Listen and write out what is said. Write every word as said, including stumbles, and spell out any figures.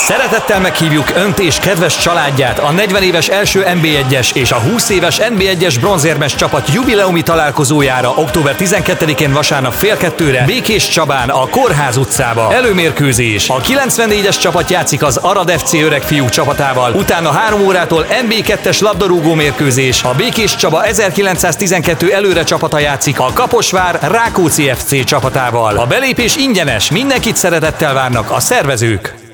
Szeretettel meghívjuk Önt és kedves családját a negyven éves első en bé egyes és a húsz éves en bé egyes bronzérmes csapat jubileumi találkozójára október tizenkettedikén vasárnap fél kettőre Békés Csabán a Kórház utcába. Előmérkőzés. A kilencvennégyes csapat játszik az Arad ef cé öregfiúk csapatával, utána három órától en bé kettes labdarúgó mérkőzés. A Békés Csaba ezerkilencszáztizenkettő előre csapata játszik a Kaposvár Rákóczi ef cé csapatával. A belépés ingyenes, mindenkit szeretettel várnak a szervezők.